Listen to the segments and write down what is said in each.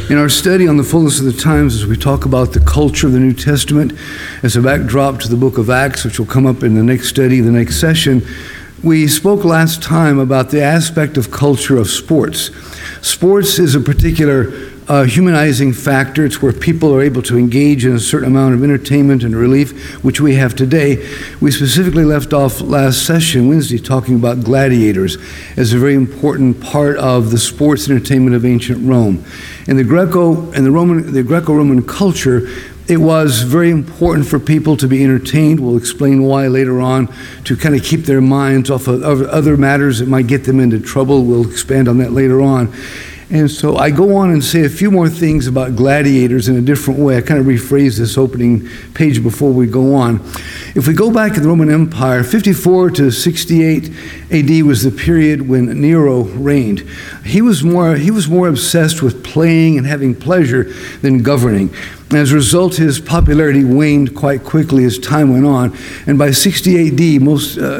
In our study on the fullness of the times, as we talk about the culture of the New Testament as a backdrop to the book of Acts, which will come up in the next study, the next session, we spoke last time about the aspect of culture of sports. Sports is a particular humanizing factor. It's where people are able to engage in a certain amount of entertainment and relief, which we have today. We specifically left off last session, Wednesday, talking about gladiators as a very important part of the sports entertainment of ancient Rome. In the Greco-Roman culture, it was very important for people to be entertained. We'll explain why later on, to kind of keep their minds off of other matters that might get them into trouble. We'll expand on that later on. And so I go on and say a few more things about gladiators in a different way. I kind of rephrase this opening page before we go on. If we go back in the Roman Empire, 54 to 68 AD was the period when Nero reigned. He was more obsessed with playing and having pleasure than governing. As a result, his popularity waned quite quickly as time went on. And by 68 AD, most of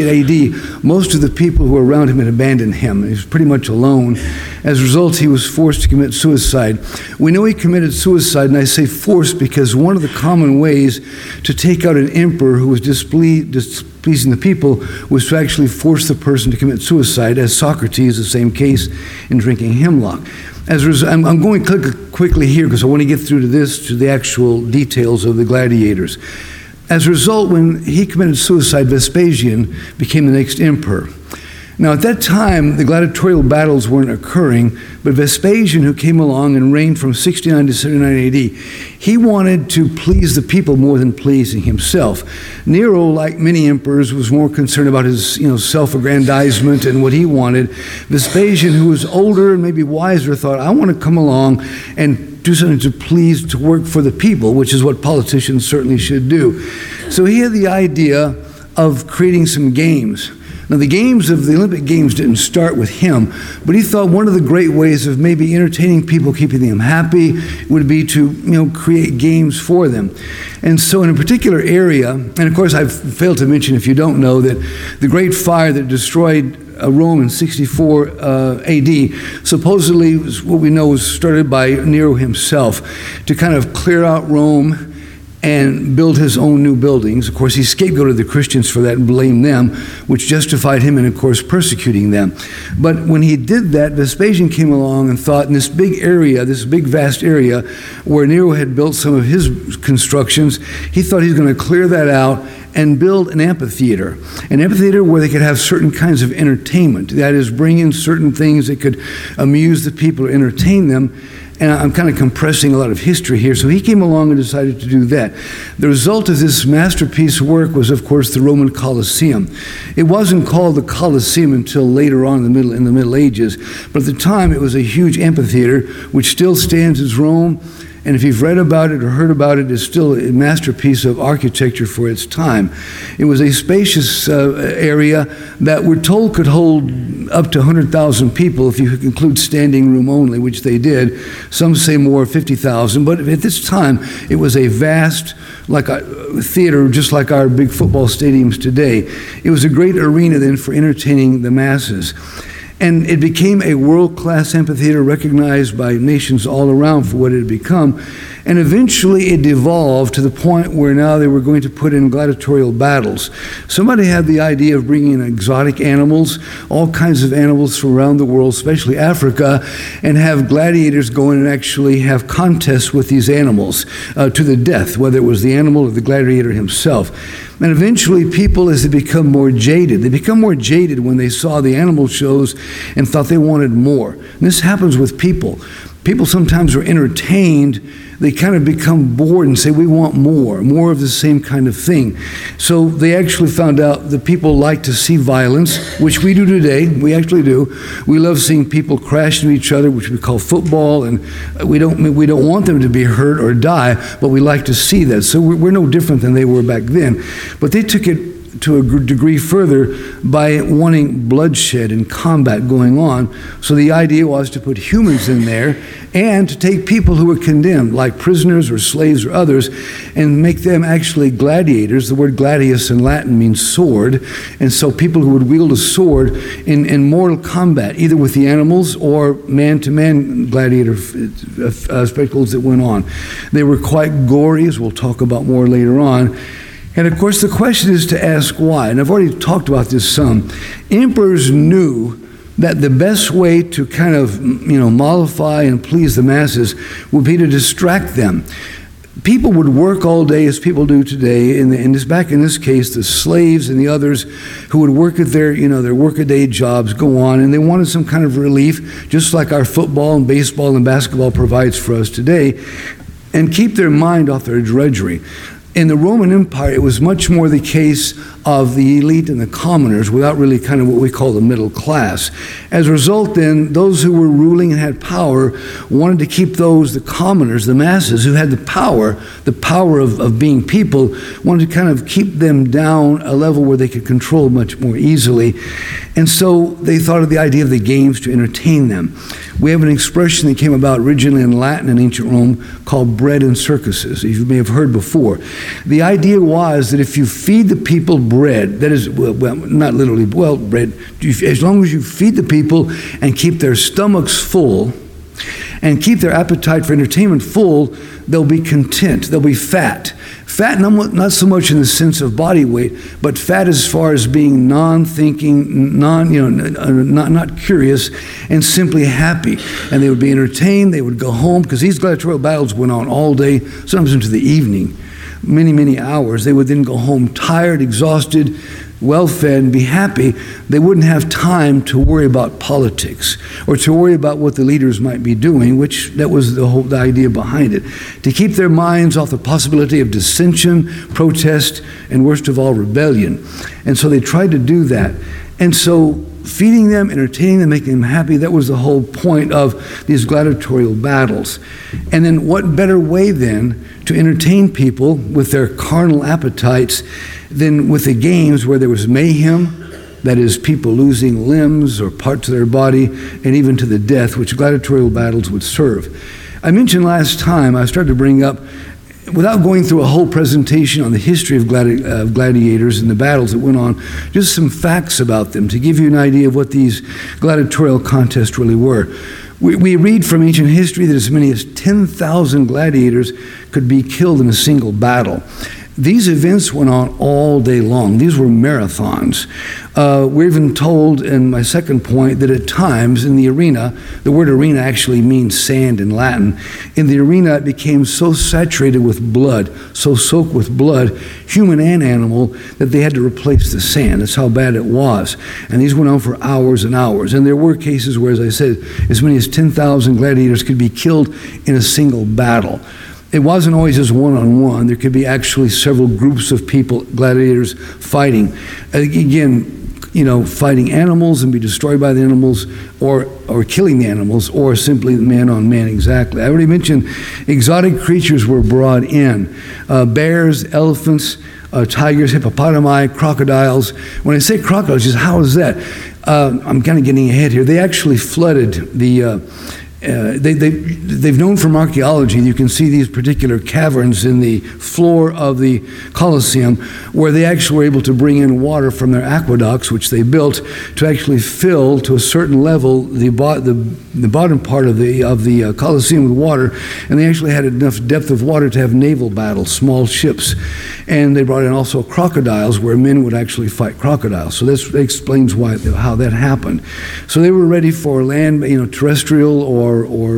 the people who were around him had abandoned him. He was pretty much alone. As a result, he was forced to commit suicide. We know he committed suicide, and I say forced because one of the common ways to take out an emperor who was displeasing the people was to actually force the person to commit suicide, as Socrates, the same case in drinking hemlock. As a result, I'm going quickly here because I want to get through to the actual details of the gladiators. As a result, when he committed suicide, Vespasian became the next emperor. Now, at that time, the gladiatorial battles weren't occurring, but Vespasian, who came along and reigned from 69 to 79 AD, he wanted to please the people more than pleasing himself. Nero, like many emperors, was more concerned about his self-aggrandizement and what he wanted. Vespasian, who was older and maybe wiser, thought, I want to come along and do something to work for the people, which is what politicians certainly should do. So he had the idea of creating some games. Now, the Olympic Games didn't start with him, but he thought one of the great ways of maybe entertaining people, keeping them happy, would be to, create games for them. And so in a particular area, and of course I've failed to mention, if you don't know, that the great fire that destroyed Rome in 64 AD supposedly, what we know, was started by Nero himself to kind of clear out Rome and build his own new buildings. Of course, he scapegoated the Christians for that and blamed them, which justified him in, of course, persecuting them. But when he did that, Vespasian came along and thought in this big vast area where Nero had built some of his constructions, he thought he was going to clear that out and build an amphitheater where they could have certain kinds of entertainment. That is, bring in certain things that could amuse the people or entertain them. And I'm kind of compressing a lot of history here. So he came along and decided to do that. The result of this masterpiece work was, of course, the Roman Colosseum. It wasn't called the Colosseum until later on in the Middle Ages. But at the time, it was a huge amphitheater, which still stands as Rome. And if you've read about it or heard about it, it's still a masterpiece of architecture for its time. It was a spacious area that we're told could hold up to 100,000 people if you include standing room only, which they did. Some say more, 50,000. But at this time, it was a vast, like a theater, just like our big football stadiums today. It was a great arena then for entertaining the masses. And it became a world-class amphitheater recognized by nations all around for what it had become. And eventually it devolved to the point where now they were going to put in gladiatorial battles. Somebody had the idea of bringing in exotic animals, all kinds of animals from around the world, especially Africa, and have gladiators go in and actually have contests with these animals to the death, whether it was the animal or the gladiator himself. And eventually people, as they become more jaded when they saw the animal shows and thought they wanted more. And this happens with people. People sometimes are entertained. They kind of become bored and say, we want more of the same kind of thing. So they actually found out that people like to see violence, which we do today. We actually do. We love seeing people crash into each other, which we call football, and we don't want them to be hurt or die, but we like to see that. So we're no different than they were back then. But they took it to a degree further by wanting bloodshed and combat going on. So the idea was to put humans in there and to take people who were condemned, like prisoners or slaves or others, and make them actually gladiators. The word gladius in Latin means sword. And so people who would wield a sword in mortal combat, either with the animals or man-to-man gladiator spectacles that went on. They were quite gory, as we'll talk about more later on. And of course, the question is to ask why. And I've already talked about this some. Emperors knew that the best way to kind of, mollify and please the masses would be to distract them. People would work all day as people do today. Back in this case, the slaves and the others who would work at their workaday jobs go on, and they wanted some kind of relief, just like our football and baseball and basketball provides for us today, and keep their mind off their drudgery. In the Roman Empire, it was much more the case of the elite and the commoners without really kind of what we call the middle class. As a result, then, those who were ruling and had power wanted to keep the commoners, the masses, who had the power of being people, wanted to kind of keep them down a level where they could control much more easily. And so they thought of the idea of the games to entertain them. We have an expression that came about originally in Latin in ancient Rome called bread and circuses, you may have heard before. The idea was that if you feed the people bread, that is, well, not literally, bread, as long as you feed the people and keep their stomachs full and keep their appetite for entertainment full, they'll be content, they'll be fat. Fat, not so much in the sense of body weight, but fat as far as being non-thinking, not curious, and simply happy. And they would be entertained, they would go home, because these gladiatorial battles went on all day, sometimes into the evening, many, many hours. They would then go home tired, exhausted, well-fed, and be happy. They wouldn't have time to worry about politics or to worry about what the leaders might be doing, which that was the idea behind it, to keep their minds off the possibility of dissension, protest, and worst of all, rebellion. And so they tried to do that. And so feeding them, entertaining them, making them happy, that was the whole point of these gladiatorial battles. And then what better way then to entertain people with their carnal appetites than with the games where there was mayhem, that is, people losing limbs or parts of their body, and even to the death, which gladiatorial battles would serve. I mentioned last time, I started to bring up, without going through a whole presentation on the history of gladiators and the battles that went on, just some facts about them to give you an idea of what these gladiatorial contests really were. We read from ancient history that as many as 10,000 gladiators could be killed in a single battle. These events went on all day long. These were marathons. We're even told in my second point that at times in the arena, the word arena actually means sand in Latin. In the arena, it became so saturated with blood, so soaked with blood, human and animal, that they had to replace the sand. That's how bad it was. And these went on for hours and hours. And there were cases where, as I said, as many as 10,000 gladiators could be killed in a single battle. It wasn't always just one-on-one. There could be actually several groups of people, gladiators, fighting. Again, fighting animals and be destroyed by the animals, or killing the animals, or simply man-on-man exactly. I already mentioned exotic creatures were brought in. Bears, elephants, tigers, hippopotami, crocodiles. When I say crocodiles, just how is that? I'm kind of getting ahead here. They actually flooded the... They've known from archaeology, you can see these particular caverns in the floor of the Colosseum where they actually were able to bring in water from their aqueducts, which they built to actually fill to a certain level the bottom part of the Colosseum with water, and they actually had enough depth of water to have naval battles, small ships. And they brought in also crocodiles where men would actually fight crocodiles. So this explains how that happened. So they were ready for land, terrestrial or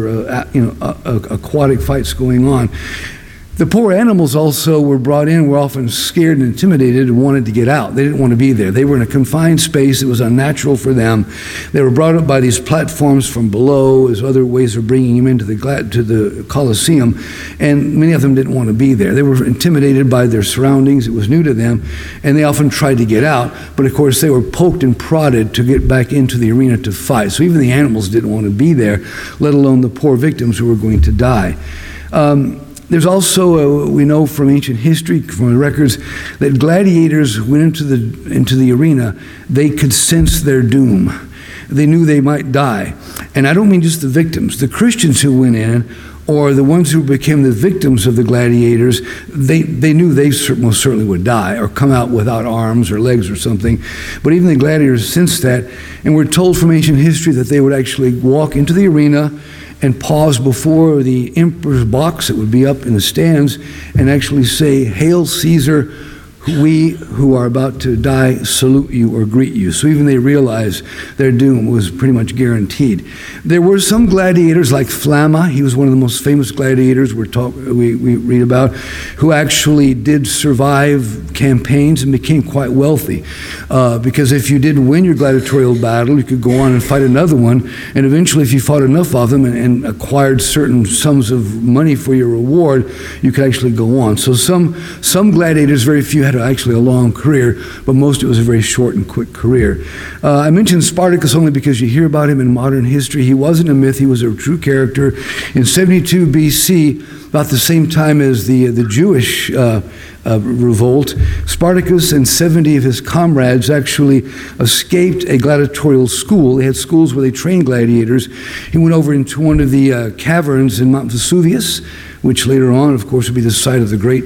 aquatic fights going on. The poor animals also were brought in, were often scared and intimidated and wanted to get out. They didn't want to be there. They were in a confined space. It was unnatural for them. They were brought up by these platforms from below as other ways of bringing them into the Colosseum, and many of them didn't want to be there. They were intimidated by their surroundings. It was new to them, and they often tried to get out, but of course they were poked and prodded to get back into the arena to fight. So even the animals didn't want to be there, let alone the poor victims who were going to die. There's also, we know from ancient history, from the records, that gladiators went into the arena, they could sense their doom. They knew they might die. And I don't mean just the victims. The Christians who went in, or the ones who became the victims of the gladiators, they knew they most certainly would die or come out without arms or legs or something. But even the gladiators sensed that, and we're told from ancient history that they would actually walk into the arena and pause before the emperor's box that would be up in the stands and actually say, "Hail Caesar, we who are about to die salute you or greet you." So even they realized their doom was pretty much guaranteed. There were some gladiators like Flamma. He was one of the most famous gladiators we read about, who actually did survive campaigns and became quite wealthy. Because if you did win your gladiatorial battle, you could go on and fight another one. And eventually, if you fought enough of them and acquired certain sums of money for your reward, you could actually go on. So some gladiators, very few, had actually a long career, but most it was a very short and quick career. I mentioned Spartacus only because you hear about him in modern history. He wasn't a myth, he was a true character. In 72 BC, about the same time as the Jewish revolt, Spartacus and 70 of his comrades actually escaped a gladiatorial school. They had schools where they trained gladiators. He went over into one of the caverns in Mount Vesuvius, which later on, of course, would be the site of the great,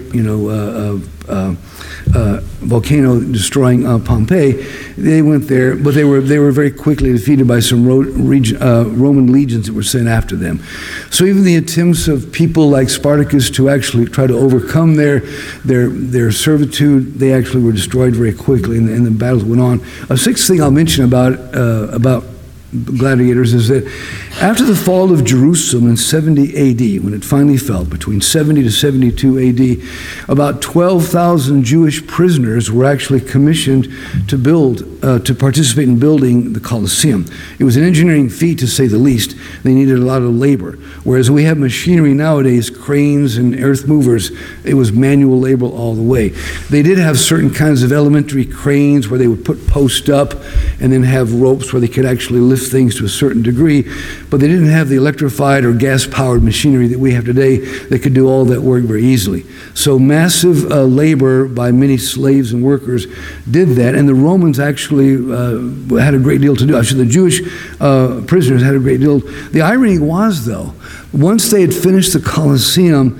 volcano destroying Pompeii. They went there, but they were very quickly defeated by some Roman legions that were sent after them. So even the attempts of people like Spartacus to actually try to overcome their servitude, they actually were destroyed very quickly, and the battles went on. A sixth thing I'll mention about gladiators is that after the fall of Jerusalem in 70 AD, when it finally fell, between 70 to 72 AD, about 12,000 Jewish prisoners were actually commissioned to participate in building the Colosseum. It was an engineering feat, to say the least. They needed a lot of labor. Whereas we have machinery nowadays, cranes and earth movers, it was manual labor all the way. They did have certain kinds of elementary cranes where they would put posts up and then have ropes where they could actually lift things to a certain degree, but they didn't have the electrified or gas-powered machinery that we have today that could do all that work very easily. So massive labor by many slaves and workers did that, and the Romans actually had a great deal to do. Actually, the Jewish prisoners had a great deal. The irony was, though, once they had finished the Colosseum,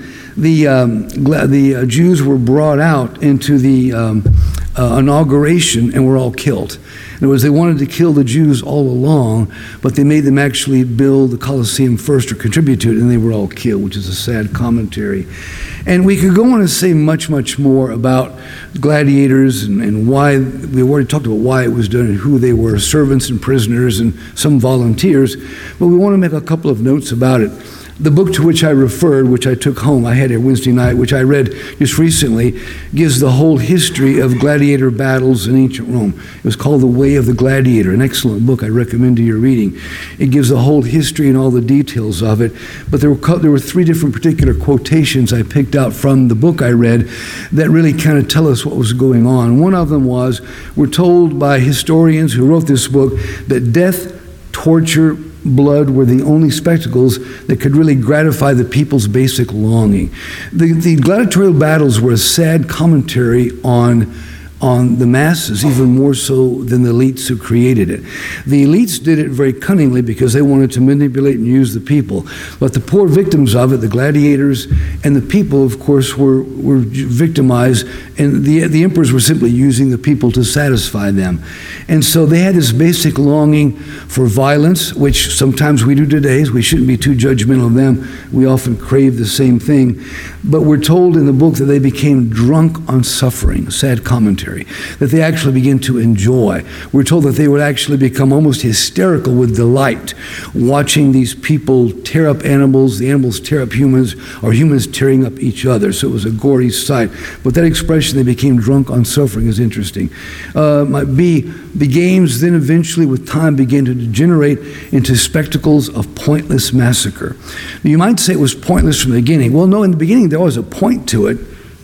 the Jews were brought out into the inauguration and were all killed. In other words, they wanted to kill the Jews all along, but they made them actually build the Colosseum first or contribute to it, and they were all killed, which is a sad commentary. And we could go on and say much, much more about gladiators and why. We already talked about why it was done and who they were, servants and prisoners and some volunteers, but we want to make a couple of notes about it. The book to which I referred, which I took home, I had it Wednesday night, which I read just recently, gives the whole history of gladiator battles in ancient Rome. It was called The Way of the Gladiator, an excellent book I recommend to your reading. It gives the whole history and all the details of it, but there were three different particular quotations I picked out from the book I read that really kind of tell us what was going on. One of them was, we're told by historians who wrote this book that death, torture, blood were the only spectacles that could really gratify the people's basic longing. The gladiatorial battles were a sad commentary on the masses, even more so than the elites who created it. The elites did it very cunningly because they wanted to manipulate and use the people. But the poor victims of it, the gladiators and the people, of course, were victimized, and the emperors were simply using the people to satisfy them. And so they had this basic longing for violence, which sometimes we do today. We shouldn't be too judgmental of them. We often crave the same thing. But we're told in the book that they became drunk on suffering, sad commentary, that they actually begin to enjoy. We're told that they would actually become almost hysterical with delight watching these people tear up animals, the animals tear up humans, or humans tearing up each other. So it was a gory sight. But that expression, they became drunk on suffering, is interesting. Might be, the games then eventually with time began to degenerate into spectacles of pointless massacre. You might say it was pointless from the beginning. Well, no, in the beginning there was a point to it.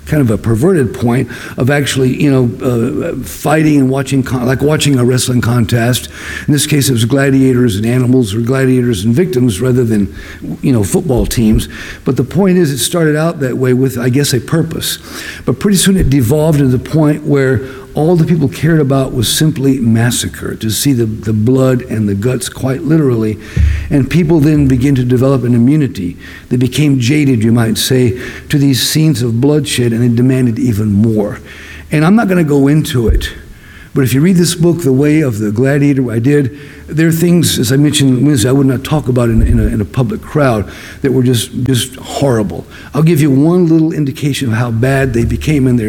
kind of a perverted point of actually, fighting and watching, like watching a wrestling contest. In this case, it was gladiators and animals, or gladiators and victims, rather than, football teams. But the point is, it started out that way with, I guess, a purpose. But pretty soon it devolved into the point where all the people cared about was simply massacre, to see the blood and the guts, quite literally. And people then begin to develop an immunity. They became jaded, you might say, to these scenes of bloodshed, and they demanded even more. And I'm not going to go into it, but if you read this book, The Way of the Gladiator, I did, there are things, as I mentioned Wednesday, I would not talk about in a public crowd, that were just horrible. I'll give you one little indication of how bad they became in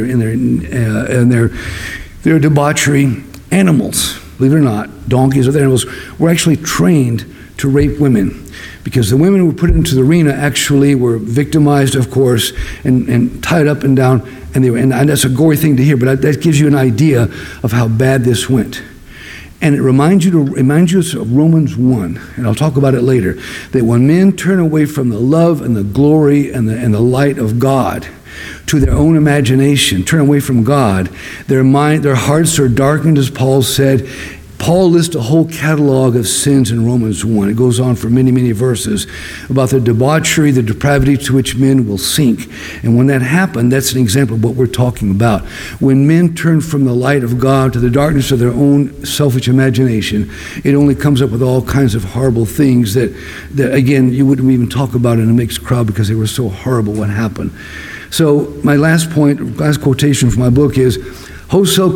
their debauchery. Animals, believe it or not, donkeys, other animals, were actually trained to rape women, because the women who were put into the arena actually were victimized, of course, and tied up and down, and that's a gory thing to hear, but that gives you an idea of how bad this went. And it reminds you of Romans 1, and I'll talk about it later, that when men turn away from the love and the glory and the light of God to their own imagination, turn away from God, their hearts are darkened, as Paul said. Paul lists a whole catalog of sins in Romans 1. It goes on for many, many verses about the debauchery, the depravity to which men will sink. And when that happened, that's an example of what we're talking about. When men turn from the light of God to the darkness of their own selfish imagination, it only comes up with all kinds of horrible things that again, you wouldn't even talk about in a mixed crowd because they were so horrible what happened. So my last quotation from my book is, wholesale,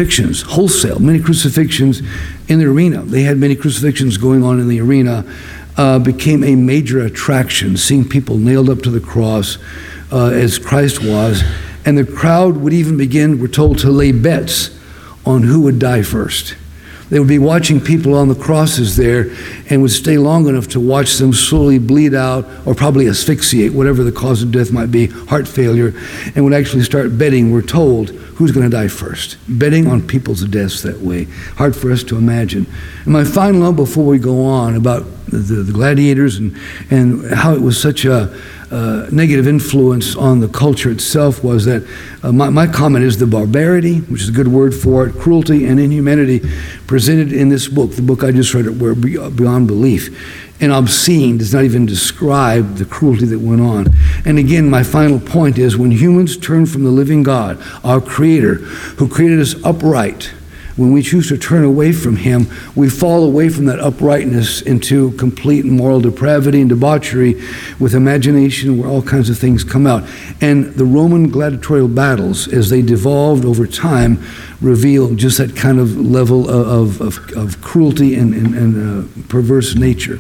many crucifixions in the arena. They had many crucifixions going on in the arena, became a major attraction, seeing people nailed up to the cross as Christ was. And the crowd would even begin, we're told, to lay bets on who would die first. They would be watching people on the crosses there and would stay long enough to watch them slowly bleed out or probably asphyxiate, whatever the cause of death might be, heart failure, and would actually start betting, we're told, who's going to die first. Betting on people's deaths that way. Hard for us to imagine. And my final note before we go on about the gladiators and how it was such a negative influence on the culture itself was that my comment is the barbarity, which is a good word for it, cruelty and inhumanity presented in this book, the book I just read, were beyond belief. And obscene does not even describe the cruelty that went on. And again, my final point is, when humans turn from the living God, our Creator, who created us upright, when we choose to turn away from Him, we fall away from that uprightness into complete moral depravity and debauchery with imagination where all kinds of things come out. And the Roman gladiatorial battles, as they devolved over time, reveal just that kind of level of cruelty and perverse nature.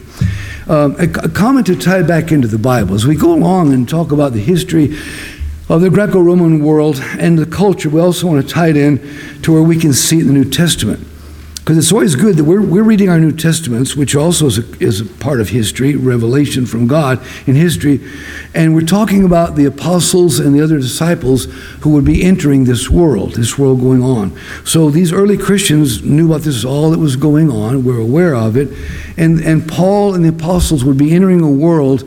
A comment to tie back into the Bible. As we go along and talk about the history of the Greco-Roman world and the culture, we also want to tie it in to where we can see it in the New Testament. Because it's always good that we're reading our New Testaments, which also is a part of history, revelation from God in history, and we're talking about the apostles and the other disciples who would be entering this world going on. So these early Christians knew about this, all that was going on, were aware of it, and Paul and the apostles would be entering a world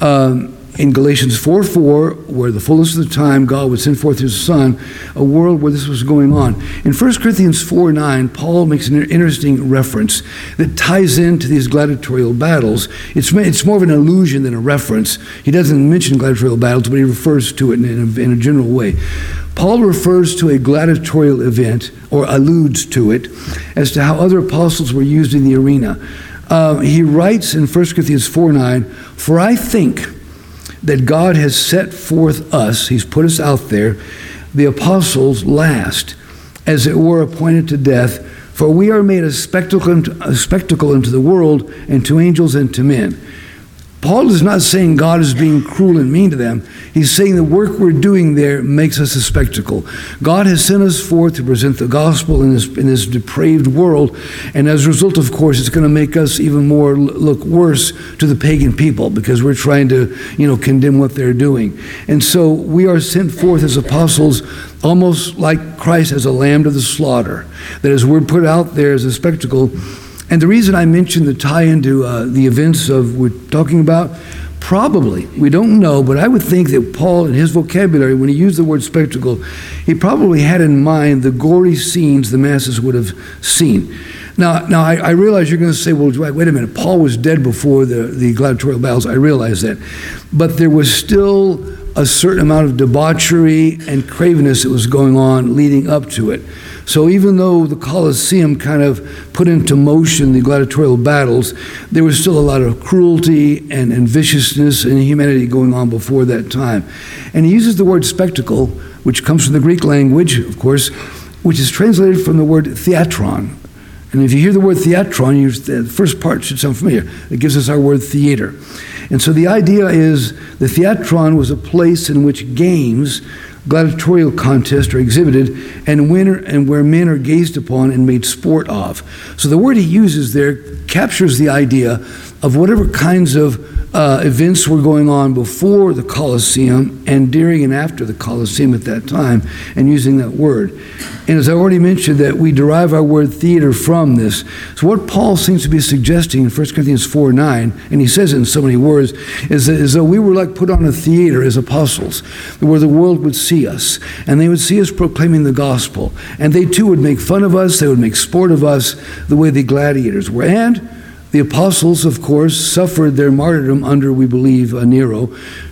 in Galatians 4:4, where the fullness of the time God would send forth His Son, a world where this was going on. In 1 Corinthians 4:9, Paul makes an interesting reference that ties into these gladiatorial battles. It's more of an allusion than a reference. He doesn't mention gladiatorial battles, but he refers to it in a general way. Paul refers to a gladiatorial event, or alludes to it, as to how other apostles were used in the arena. He writes in 1 Corinthians 4:9, "For I think that God has set forth us," He's put us out there, "the apostles last, as it were appointed to death, for we are made a spectacle unto the world, and to angels and to men." Paul is not saying God is being cruel and mean to them. He's saying the work we're doing there makes us a spectacle. God has sent us forth to present the gospel in this depraved world, and as a result, of course, it's going to make us even more look worse to the pagan people because we're trying to, condemn what they're doing. And so we are sent forth as apostles almost like Christ as a lamb to the slaughter. That is, we're put out there as a spectacle. And the reason I mentioned the tie into the events we're talking about, probably, we don't know, but I would think that Paul, in his vocabulary, when he used the word spectacle, he probably had in mind the gory scenes the masses would have seen. Now I realize you're going to say, well, wait a minute, Paul was dead before the gladiatorial battles. I realize that. But there was still a certain amount of debauchery and cravenness that was going on leading up to it. So even though the Colosseum kind of put into motion the gladiatorial battles, there was still a lot of cruelty and viciousness and inhumanity going on before that time. And he uses the word spectacle, which comes from the Greek language, of course, which is translated from the word theatron. And if you hear the word theatron, the first part should sound familiar. It gives us our word theater. And so the idea is the theatron was a place in which games, gladiatorial contests are exhibited, and where men are gazed upon and made sport of. So the word he uses there captures the idea of whatever kinds of events were going on before the Colosseum and during and after the Colosseum at that time, and using that word. And as I already mentioned, that we derive our word theater from this. So what Paul seems to be suggesting in 1 Corinthians 4:9, and he says it in so many words, is that as though we were like put on a theater as apostles, where the world would see us, and they would see us proclaiming the gospel, and they too would make fun of us, they would make sport of us, the way the gladiators were. And the apostles, of course, suffered their martyrdom under, we believe, Nero.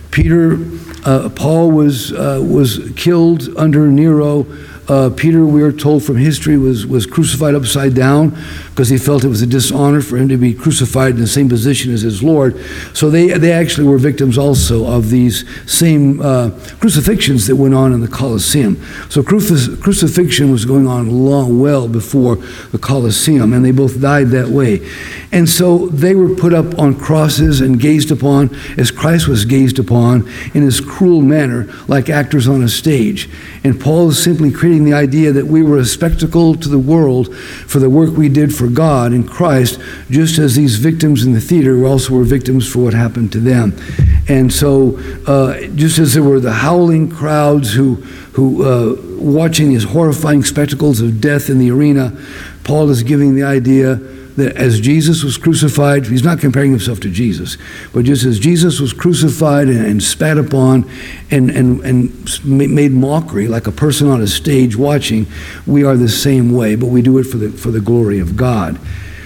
Paul was killed under Nero. Peter, we are told from history, was crucified upside down because he felt it was a dishonor for him to be crucified in the same position as his Lord. So they actually were victims also of these same crucifixions that went on in the Colosseum. So crucifixion was going on well before the Colosseum, and they both died that way. And so they were put up on crosses and gazed upon as Christ was gazed upon in his cruel manner, like actors on a stage. And Paul is simply creating the idea that we were a spectacle to the world for the work we did for God in Christ, just as these victims in the theater also were victims for what happened to them. And so just as there were the howling crowds who watching these horrifying spectacles of death in the arena, Paul is giving the idea that as Jesus was crucified, he's not comparing himself to Jesus, but just as Jesus was crucified and spat upon and made mockery like a person on a stage watching, we are the same way, but we do it for the glory of God.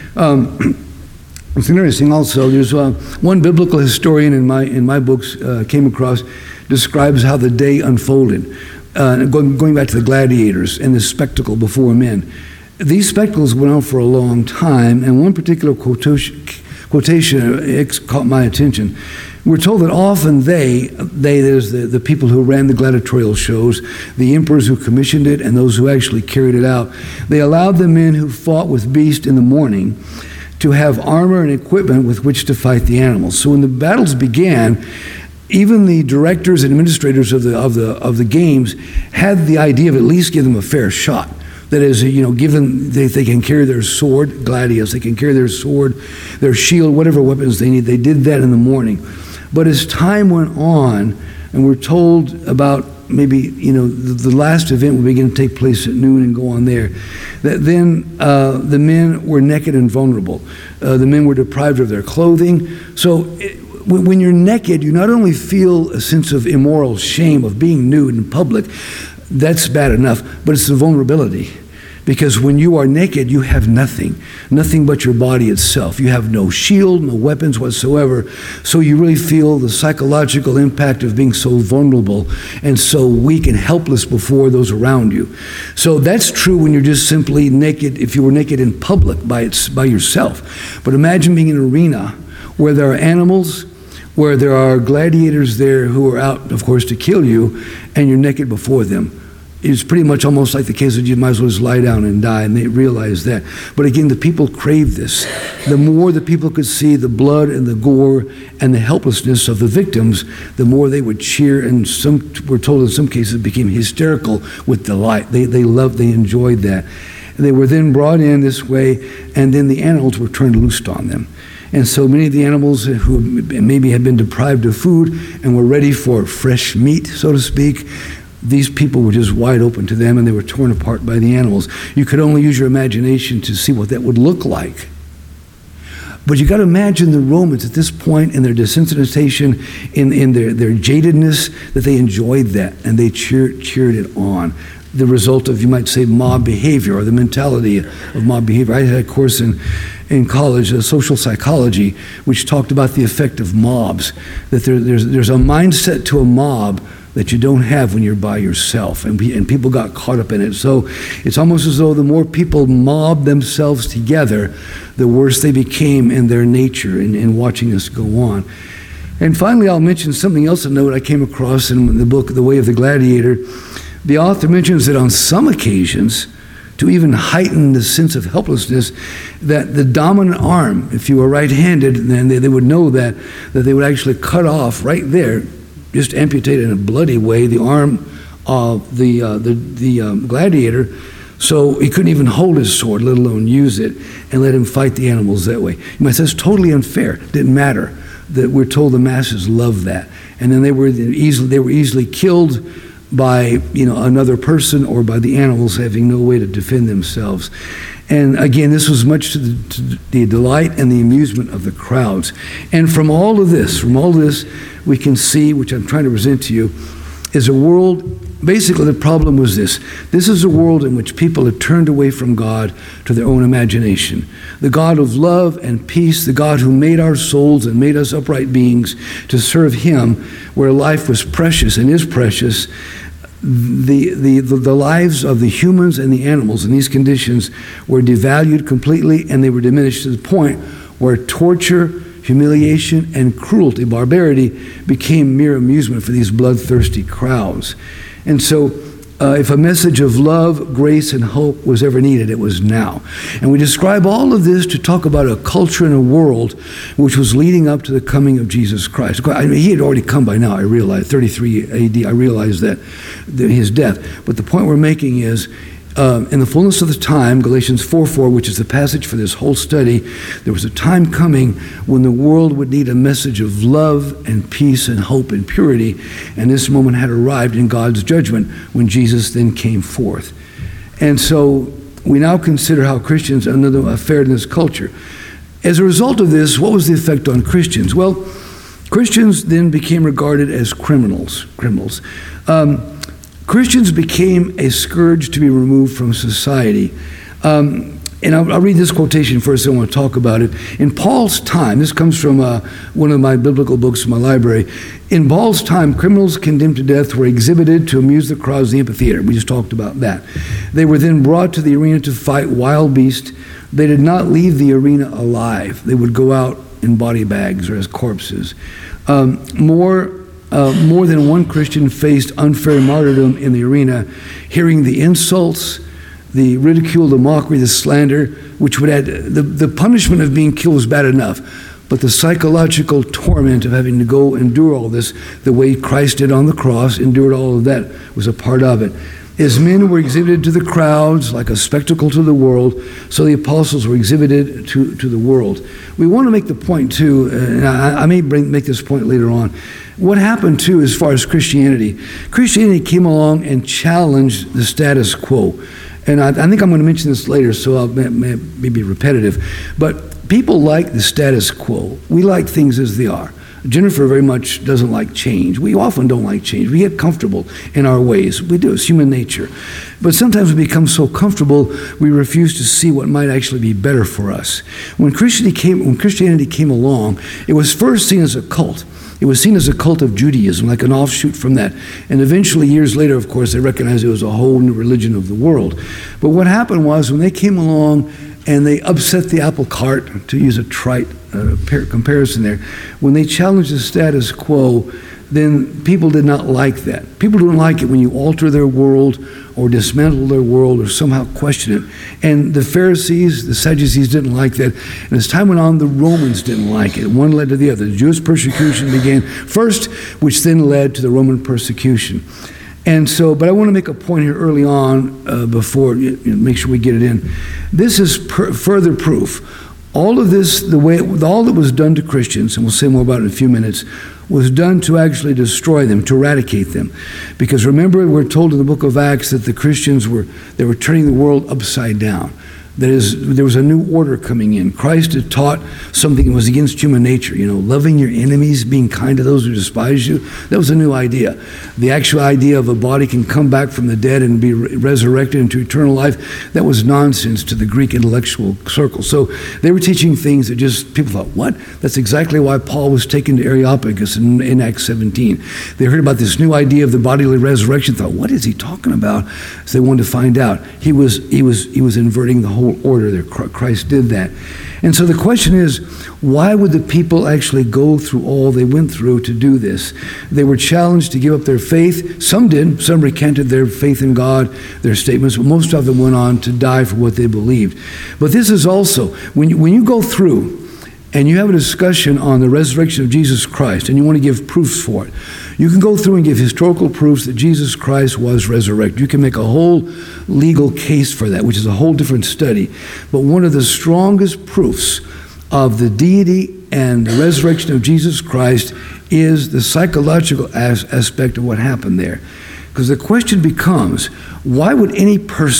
It's interesting also, there's one biblical historian in my books came across, describes how the day unfolded, going back to the gladiators and the spectacle before men. These spectacles went on for a long time, and one particular quotation caught my attention. We're told that often there's the people who ran the gladiatorial shows, the emperors who commissioned it, and those who actually carried it out, they allowed the men who fought with beasts in the morning to have armor and equipment with which to fight the animals. So when the battles began, even the directors and administrators of the games had the idea of at least give them a fair shot. That is, give them, they can carry their sword, gladius, they can carry their sword, their shield, whatever weapons they need. They did that in the morning. But as time went on, and we're told about maybe, the last event will begin to take place at noon and go on there, that then the men were naked and vulnerable. The men were deprived of their clothing. So when you're naked, you not only feel a sense of immoral shame of being nude in public, that's bad enough, but it's the vulnerability. Because when you are naked, you have nothing but your body itself. You have no shield, no weapons whatsoever. So you really feel the psychological impact of being so vulnerable and so weak and helpless before those around you. So that's true when you're just simply naked, if you were naked in public by yourself. But imagine being in an arena where there are animals, where there are gladiators there who are out, of course, to kill you, and you're naked before them. It's pretty much almost like the case that you might as well just lie down and die, and they realize that. But again, the people crave this. The more the people could see the blood and the gore and the helplessness of the victims, the more they would cheer, and we're told in some cases became hysterical with delight. They enjoyed that. And they were then brought in this way, and then the animals were turned loose on them. And so many of the animals who maybe had been deprived of food and were ready for fresh meat, so to speak, these people were just wide open to them, and they were torn apart by the animals. You could only use your imagination to see what that would look like. But you got to imagine the Romans at this point in their desensitization, in their jadedness, that they enjoyed that and they cheered it on. The result of, you might say, mob behavior, or the mentality of mob behavior. I had a course in college, social psychology, which talked about the effect of mobs, that there's a mindset to a mob that you don't have when you're by yourself, and people got caught up in it. So it's almost as though the more people mobbed themselves together, the worse they became in their nature in watching this go on. And finally, I'll mention something else, a note I came across in the book, The Way of the Gladiator. The author mentions that on some occasions, to even heighten the sense of helplessness, that the dominant arm, if you were right-handed, then they would know that they would actually cut off right there, just amputate in a bloody way, the arm of the gladiator, so he couldn't even hold his sword, let alone use it, and let him fight the animals that way. You might say, that's totally unfair. Didn't matter. That we're told the masses loved that. And then they were easily killed by another person or by the animals having no way to defend themselves. And again, this was much to the delight and the amusement of the crowds. And from all of this, we can see, which I'm trying to present to you, is a world, basically the problem was this. This is a world in which people had turned away from God to their own imagination. The God of love and peace, the God who made our souls and made us upright beings to serve Him, where life was precious and is precious. The lives of the humans and the animals in these conditions were devalued completely, and they were diminished to the point where torture, humiliation, and cruelty, barbarity, became mere amusement for these bloodthirsty crowds. And so if a message of love, grace, and hope was ever needed, it was now. And we describe all of this to talk about a culture and a world which was leading up to the coming of Jesus Christ. I mean, he had already come by now, I realize, 33 AD, I realize that his death. But the point we're making is, in the fullness of the time, Galatians 4:4, which is the passage for this whole study, there was a time coming when the world would need a message of love and peace and hope and purity, and this moment had arrived in God's judgment when Jesus then came forth. And so we now consider how Christians fared in this culture. As a result of this, what was the effect on Christians? Well, Christians then became regarded as criminals. Christians became a scourge to be removed from society. And I'll read this quotation first, then I want to talk about it. In Paul's time, this comes from one of my biblical books in my library. In Paul's time, criminals condemned to death were exhibited to amuse the crowds in the amphitheater. We just talked about that. They were then brought to the arena to fight wild beasts. They did not leave the arena alive. They would go out in body bags or as corpses. More than one Christian faced unfair martyrdom in the arena, hearing the insults, the ridicule, the mockery, the slander, which would add, the punishment of being killed was bad enough, but the psychological torment of having to go endure all this, the way Christ did on the cross, endured all of that, was a part of it. As men were exhibited to the crowds like a spectacle to the world, so the apostles were exhibited to the world. We want to make the point too, and I may make this point later on. What happened too as far as Christianity? Christianity came along and challenged the status quo. And I think I'm going to mention this later, so I'll may be repetitive. But people like the status quo. We like things as they are. Jennifer very much doesn't like change. We often don't like change. We get comfortable in our ways. We do. It's human nature. But sometimes we become so comfortable, we refuse to see what might actually be better for us. When Christianity came along, it was first seen as a cult. It was seen as a cult of Judaism, like an offshoot from that. And eventually, years later, of course, they recognized it was a whole new religion of the world. But what happened was when they came along and they upset the apple cart, to use a trite comparison there, when they challenged the status quo, then people did not like that. People don't like it when you alter their world or dismantle their world or somehow question it. And the Pharisees, the Sadducees didn't like that. And as time went on, the Romans didn't like it. One led to the other. The Jewish persecution began first, which then led to the Roman persecution. And so, but I want to make a point here early on before, make sure we get it in. This is further proof. All of this, all that was done to Christians, and we'll say more about it in a few minutes, was done to actually destroy them, to eradicate them. Because remember, we're told in the book of Acts that the Christians were turning the world upside down. That is, there was a new order coming in. Christ had taught something that was against human nature. Loving your enemies, being kind to those who despise you. That was a new idea. The actual idea of a body can come back from the dead and be resurrected into eternal life, that was nonsense to the Greek intellectual circle. So they were teaching things that just people thought, what? That's exactly why Paul was taken to Areopagus in Acts 17. They heard about this new idea of the bodily resurrection, thought, what is he talking about? So they wanted to find out. He was inverting the whole order there. Christ did that. And so the question is, why would the people actually go through all they went through to do this? They were challenged to give up their faith. Some did. Some recanted their faith in God, their statements, but most of them went on to die for what they believed. But this is also, when you go through and you have a discussion on the resurrection of Jesus Christ and you want to give proofs for it, you can go through and give historical proofs that Jesus Christ was resurrected. You can make a whole legal case for that, which is a whole different study. But one of the strongest proofs of the deity and the resurrection of Jesus Christ is the psychological aspect of what happened there. Because the question becomes, why would any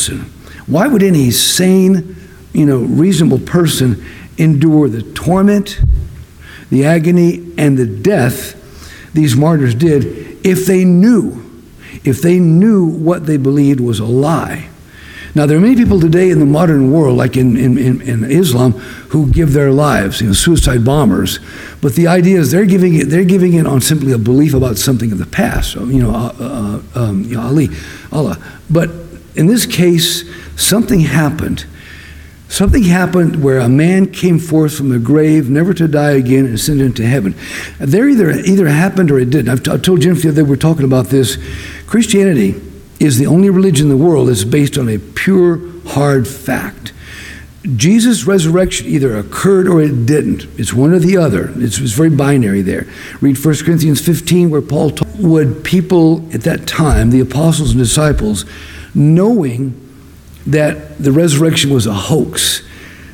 sane, reasonable person endure the torment, the agony, and the death these martyrs did if they knew what they believed was a lie? Now, there are many people today in the modern world, like in Islam, who give their lives, suicide bombers. But the idea is they're giving it on simply a belief about something of the past. So, Allah. But in this case, something happened. Something happened where a man came forth from the grave, never to die again, and ascended into heaven. There either happened or it didn't. I told Jennifer the other day, we were talking about this. Christianity is the only religion in the world that's based on a pure, hard fact. Jesus' resurrection either occurred or it didn't. It's one or the other. It's very binary there. Read 1 Corinthians 15, where Paul told, would people at that time, the apostles and disciples, knowing that the resurrection was a hoax,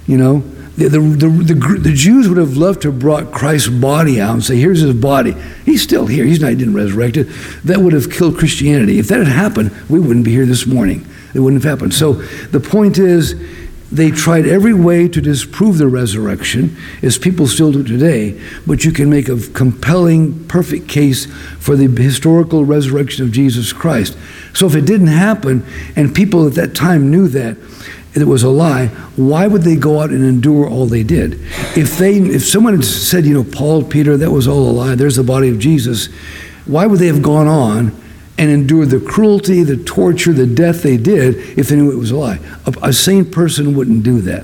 the Jews would have loved to have brought Christ's body out and say, here's his body. He's still here. He didn't resurrect it. That would have killed Christianity. If that had happened, we wouldn't be here this morning. It wouldn't have happened. So the point is, they tried every way to disprove the resurrection, as people still do today, but you can make a compelling, perfect case for the historical resurrection of Jesus Christ. So if it didn't happen, and people at that time knew that it was a lie, why would they go out and endure all they did? If someone had said, Paul, Peter, that was all a lie, there's the body of Jesus, why would they have gone on and endured the cruelty, the torture, the death they did if they knew it was a lie? A sane person wouldn't do that,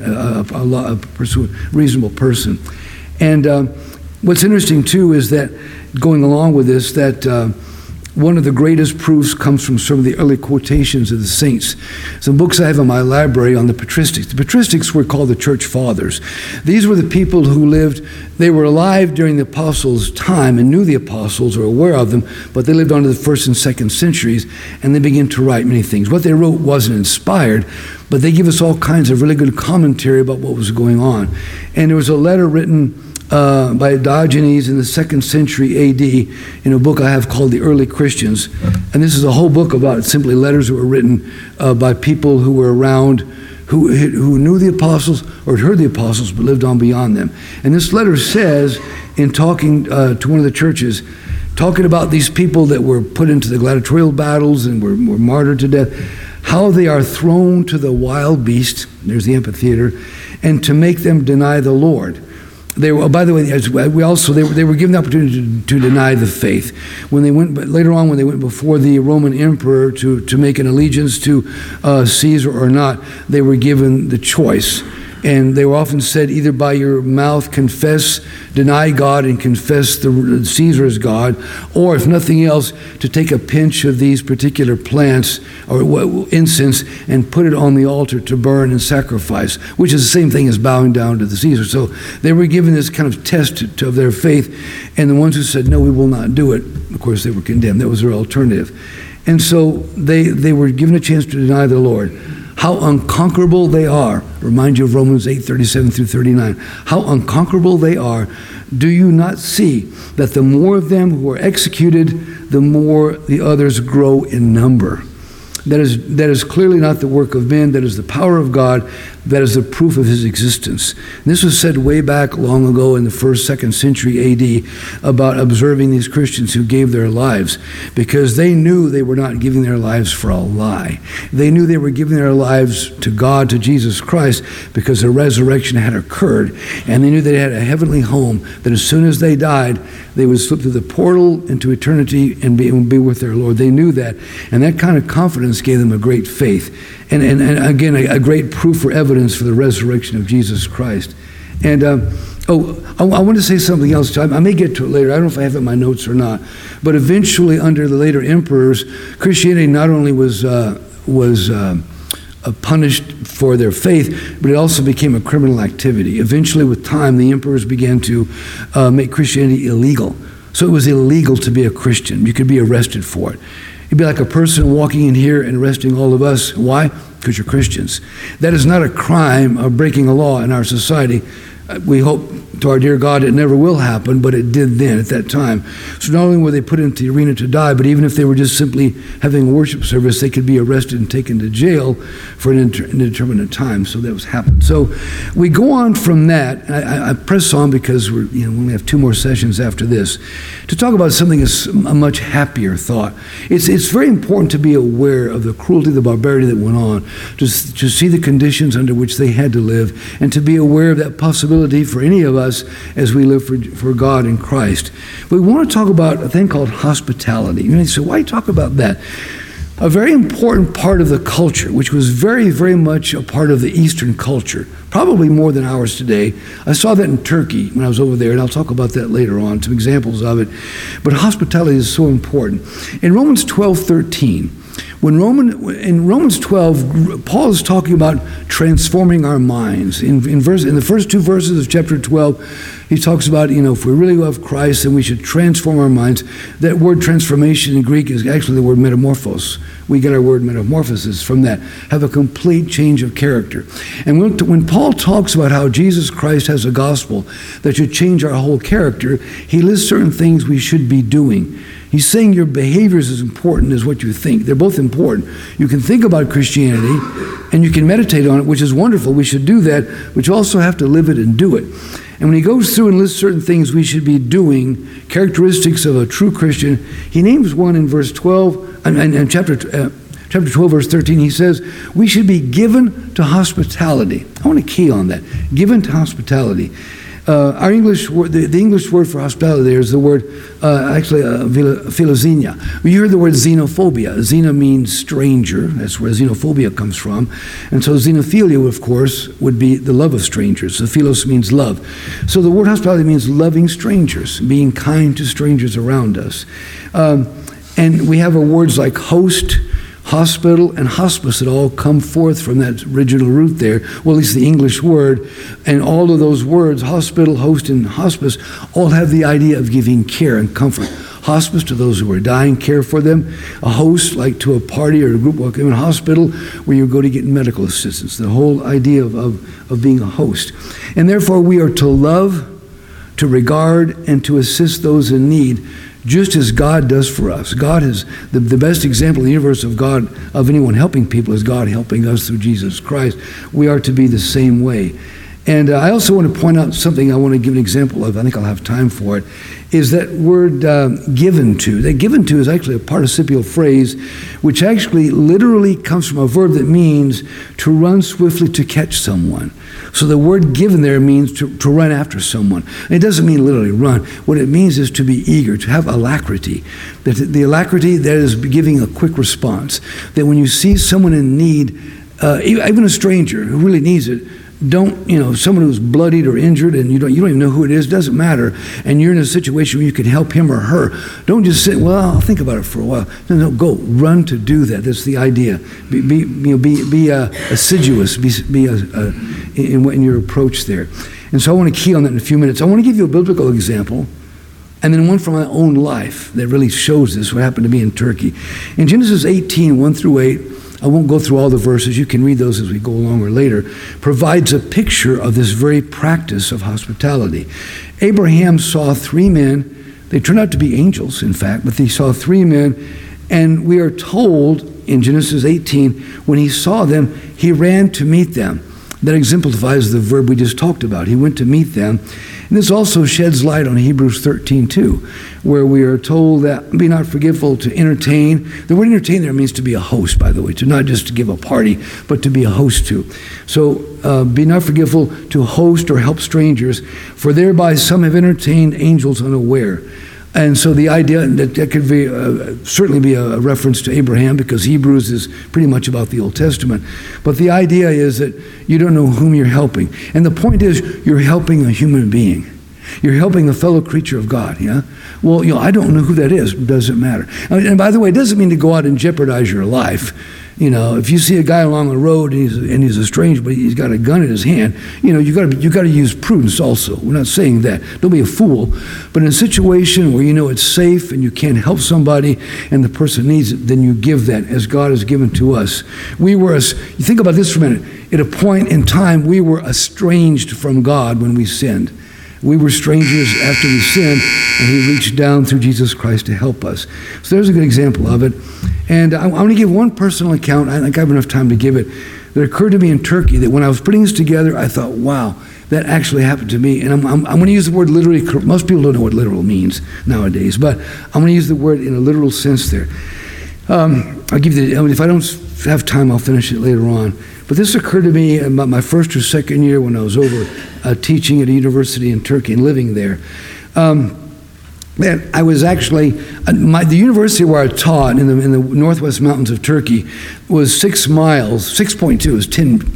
a reasonable person. And what's interesting, too, is that going along with this, that one of the greatest proofs comes from some of the early quotations of the saints. Some books I have in my library on the patristics. The patristics were called the church fathers. These were the people who lived, they were alive during the apostles' time and knew the apostles or aware of them, but they lived on to the 1st and 2nd centuries, and they began to write many things. What they wrote wasn't inspired, but they give us all kinds of really good commentary about what was going on. And there was a letter written by Diogenes in the 2nd century AD in a book I have called The Early Christians. And this is a whole book about simply letters that were written by people who were around, who knew the apostles or had heard the apostles but lived on beyond them. And this letter says, in talking to one of the churches, talking about these people that were put into the gladiatorial battles and were martyred to death, how they are thrown to the wild beast, there's the amphitheater, and to make them deny the Lord. They were, by the way, they were given the opportunity to deny the faith. When they went, but later on, when they went before the Roman emperor to make an allegiance to Caesar or not, they were given the choice. And they were often said, either by your mouth confess, deny God and confess the Caesar as God, or if nothing else, to take a pinch of these particular plants or incense and put it on the altar to burn and sacrifice, which is the same thing as bowing down to the Caesar. So they were given this kind of test of their faith, and the ones who said, no, we will not do it, of course, they were condemned. That was their alternative. And so they were given a chance to deny the Lord. How unconquerable they are. Remind you of Romans 8:37 through 39. How unconquerable they are. Do you not see that the more of them who are executed, the more the others grow in number? that is clearly not the work of men, that is the power of God, that is the proof of his existence. And this was said way back long ago in the 1st, 2nd century AD about observing these Christians who gave their lives, because they knew they were not giving their lives for a lie. They knew they were giving their lives to God, to Jesus Christ, because the resurrection had occurred, and they knew they had a heavenly home, that as soon as they died, they would slip through the portal into eternity and be with their Lord. They knew that, and that kind of confidence gave them a great faith, and again, a great proof or evidence for the resurrection of Jesus Christ. And I want to say something else. I may get to it later. I don't know if I have it in my notes or not. But eventually, under the later emperors, Christianity not only was punished for their faith, but it also became a criminal activity. Eventually, with time, the emperors began to make Christianity illegal. So it was illegal to be a Christian. You could be arrested for it. It'd be like a person walking in here and arresting all of us. Why? Because you're Christians. That is not a crime of breaking a law in our society. We hope to our dear God it never will happen, but it did then at that time. So not only were they put into the arena to die, but even if they were just simply having a worship service, they could be arrested and taken to jail for an indeterminate time. So that was happened. So we go on from that. I press on because we only have 2 more sessions after this to talk about something that's a much happier thought. It's very important to be aware of the cruelty, the barbarity that went on, to see the conditions under which they had to live, and to be aware of that possibility for any of us as we live for God in Christ. We want to talk about a thing called hospitality. You may say, why talk about that? A very important part of the culture, which was very, very much a part of the Eastern culture, probably more than ours today. I saw that in Turkey when I was over there, and I'll talk about that later on, some examples of it. But hospitality is so important. In Romans 12:13, in Romans 12, Paul is talking about transforming our minds. In the first 2 verses of chapter 12, he talks about, if we really love Christ, then we should transform our minds. That word transformation in Greek is actually the word metamorphos. We get our word metamorphosis from that. Have a complete change of character. And when Paul talks about how Jesus Christ has a gospel that should change our whole character, he lists certain things we should be doing. He's saying your behavior is as important as what you think. They're both important. You can think about Christianity and you can meditate on it, which is wonderful. We should do that, but you also have to live it and do it. And when he goes through and lists certain things we should be doing, characteristics of a true Christian, he names one in verse 12, and chapter 12, verse 13, he says, we should be given to hospitality. I want to key on that. Given to hospitality. Our English word, the English word for hospitality there is the word, philoxenia. You heard the word xenophobia. Xena means stranger. That's where xenophobia comes from. And so xenophilia, of course, would be the love of strangers. So philos means love. So the word hospitality means loving strangers, being kind to strangers around us. And we have words like host, hospital, and hospice that all come forth from that original root there, well, at least the English word. And all of those words, hospital, host, and hospice, all have the idea of giving care and comfort. Hospice to those who are dying, care for them. A host, like to a party or a group welcome. In a hospital, where you go to get medical assistance. The whole idea of being a host. And therefore, we are to love, to regard, and to assist those in need, just as God does for us. God is the best example in the universe of God, of anyone helping people, is God helping us through Jesus Christ. We are to be the same way. And I also want to point out something I want to give an example of. I think I'll have time for it. Is that word given to. That given to is actually a participial phrase, which actually literally comes from a verb that means to run swiftly to catch someone. So the word given there means to run after someone. It doesn't mean literally run. What it means is to be eager, to have alacrity. That the alacrity, that is giving a quick response. That when you see someone in need, even a stranger who really needs it, someone who's bloodied or injured and you don't even know who it is, doesn't matter, and you're in a situation where you can help him or her, don't just say, well, I'll think about it for a while. No, go, run to do that. That's the idea. Be assiduous, in your approach there. And so I want to key on that in a few minutes. I want to give you a biblical example, and then one from my own life that really shows this, what happened to me in Turkey. In Genesis 18, 1 through 8, I won't go through all the verses, you can read those as we go along or later, provides a picture of this very practice of hospitality. Abraham saw 3 men. They turned out to be angels, in fact, but he saw 3 men, and we are told in Genesis 18, when he saw them, he ran to meet them. That exemplifies the verb we just talked about. He went to meet them. And this also sheds light on Hebrews 13, too, where we are told that be not forgetful to entertain. The word entertain there means to be a host, by the way, to not just to give a party, but to be a host to. So be not forgetful to host or help strangers, for thereby some have entertained angels unaware. And so the idea that could be certainly be a reference to Abraham, because Hebrews is pretty much about the Old Testament. But the idea is that you don't know whom you're helping. And the point is, you're helping a human being. You're helping a fellow creature of God, yeah? Well, I don't know who that is. It doesn't matter. And by the way, it doesn't mean to go out and jeopardize your life. If you see a guy along the road and he's a stranger, but he's got a gun in his hand, you got to use prudence also. We're not saying that. Don't be a fool. But in a situation where it's safe and you can't help somebody and the person needs it, then you give that as God has given to us. You think about this for a minute. At a point in time, we were estranged from God when we sinned. We were strangers after we sinned, and he reached down through Jesus Christ to help us. So there's a good example of it. And I want to give one personal account. I think I have enough time to give it. That occurred to me in Turkey, that when I was putting this together, I thought, wow, that actually happened to me. And I'm going to use the word literally. Most people don't know what literal means nowadays, but I'm going to use the word in a literal sense there. I'll give you if I don't have time, I'll finish it later on. But this occurred to me about my first or second year when I was over teaching at a university in Turkey and living there. I was actually, the university where I taught in the northwest mountains of Turkey was 6 miles, 6.2 is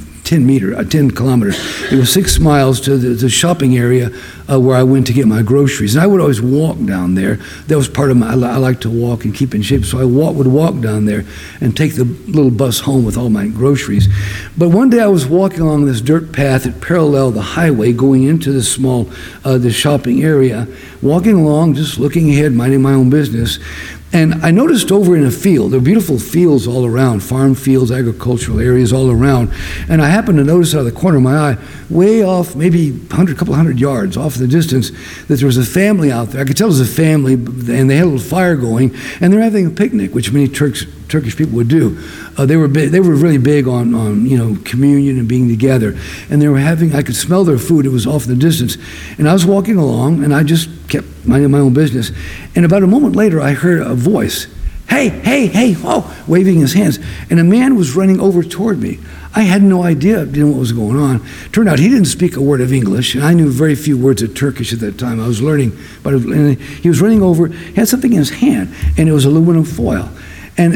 10 kilometers. It was 6 miles to the shopping area where I went to get my groceries. And I would always walk down there. That was part of I like to walk and keep in shape. So I would walk down there and take the little bus home with all my groceries. But one day I was walking along this dirt path that paralleled the highway going into this the shopping area, walking along, just looking ahead, minding my own business. And I noticed over in a field, there are beautiful fields all around, farm fields, agricultural areas all around. And I happened to notice out of the corner of my eye, way off, maybe couple hundred yards off in the distance, that there was a family out there. I could tell it was a family, and they had a little fire going, and they're having a picnic, which many Turkish people would do. They were really big on communion and being together. And they were I could smell their food. It was off in the distance. And I was walking along, and I just kept minding my own business. And about a moment later, I heard a voice, hey, oh, waving his hands. And a man was running over toward me. I had no idea, what was going on. Turned out he didn't speak a word of English, and I knew very few words of Turkish at that time. I was learning, but he was running over, he had something in his hand, and it was aluminum foil. And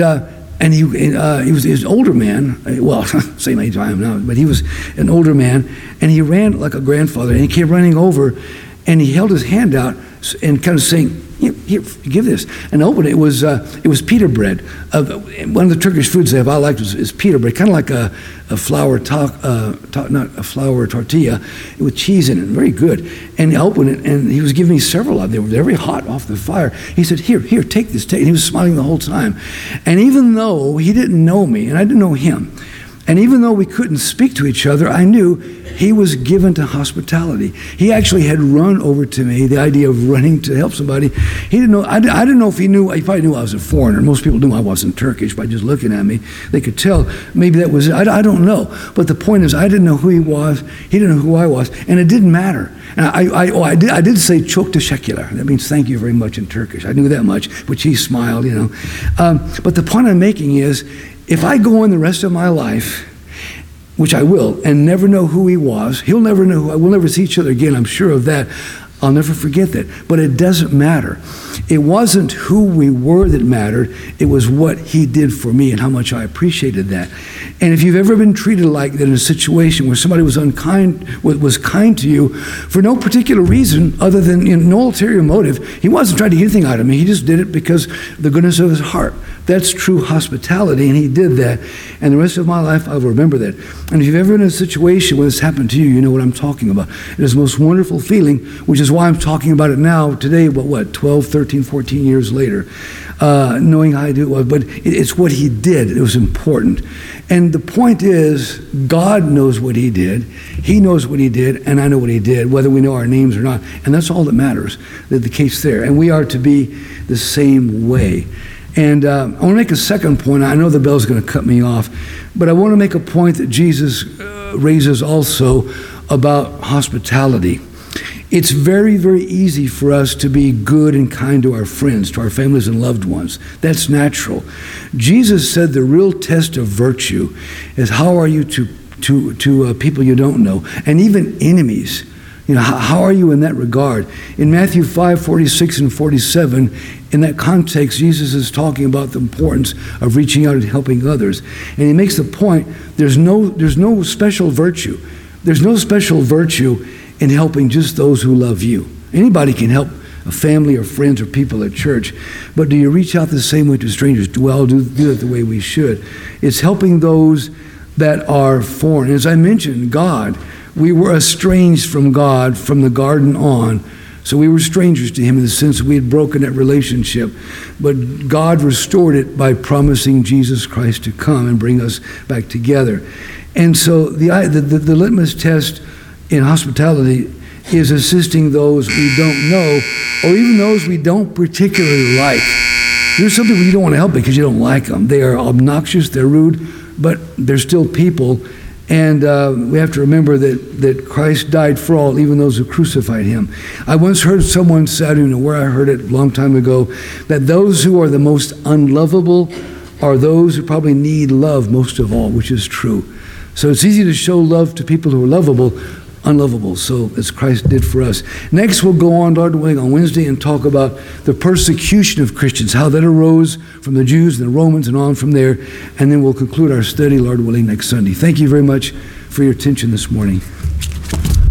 he was an older man, well, same age I am now, but he was an older man, and he ran like a grandfather, and he came running over, and he held his hand out and kind of saying, here, give this. And opened it. It was pita bread. One of the Turkish foods they have I liked is pita bread, kind of like a flour not a flour tortilla with cheese in it, very good. And he opened it, and he was giving me several of them. They were very hot off the fire. He said, here, take this. And he was smiling the whole time. And even though he didn't know me, and I didn't know him, and even though we couldn't speak to each other, I knew he was given to hospitality. He actually had run over to me, the idea of running to help somebody. He didn't know, I didn't know if he knew, he probably knew I was a foreigner. Most people knew I wasn't Turkish by just looking at me. They could tell. Maybe that was it. I don't know. But the point is, I didn't know who he was. He didn't know who I was. And it didn't matter. And I did say çok teşekkürler. That means thank you very much in Turkish. I knew that much, which he smiled, But the point I'm making is, if I go on the rest of my life, which I will, and never know who he was, he'll never know we'll never see each other again, I'm sure of that. I'll never forget that. But it doesn't matter. It wasn't who we were that mattered. It was what he did for me and how much I appreciated that. And if you've ever been treated like that in a situation where somebody was kind to you for no particular reason other than no ulterior motive, he wasn't trying to get anything out of me. He just did it because of the goodness of his heart. That's true hospitality, and he did that. And the rest of my life, I'll remember that. And if you've ever been in a situation where this happened to you, you know what I'm talking about. It is the most wonderful feeling, which is why I'm talking about it now, today, but 12, 13, 14 years later, knowing how I do it. But it's what he did. It was important. And the point is, God knows what he did. He knows what he did, and I know what he did, whether we know our names or not. And that's all that matters, the case there. And we are to be the same way. And I want to make a second point. I know the bell's going to cut me off, but I want to make a point that Jesus raises also about hospitality. It's very, very easy for us to be good and kind to our friends, to our families and loved ones. That's natural. Jesus said the real test of virtue is how are you to people you don't know, and even enemies. You know, how are you in that regard? In Matthew 5:46 and 47, in that context, Jesus is talking about the importance of reaching out and helping others. And he makes the point, there's no special virtue. There's no special virtue in helping just those who love you. Anybody can help a family or friends or people at church, but do you reach out the same way to strangers? Do we all do it the way we should? It's helping those that are foreign. As I mentioned, God, we were estranged from God from the garden on. So we were strangers to him in the sense that we had broken that relationship. But God restored it by promising Jesus Christ to come and bring us back together. And so the litmus test in hospitality is assisting those we don't know, or even those we don't particularly like. There's some people you don't want to help because you don't like them. They are obnoxious, they're rude, but they're still people. And we have to remember that Christ died for all, even those who crucified him. I once heard someone say, I don't know where I heard it, a long time ago, that those who are the most unlovable are those who probably need love most of all, which is true. So it's easy to show love to people who are lovable, unlovable, so as Christ did for us. Next, we'll go on, Lord willing, on Wednesday and talk about the persecution of Christians, how that arose from the Jews and the Romans and on from there. And then we'll conclude our study, Lord willing, next Sunday. Thank you very much for your attention this morning.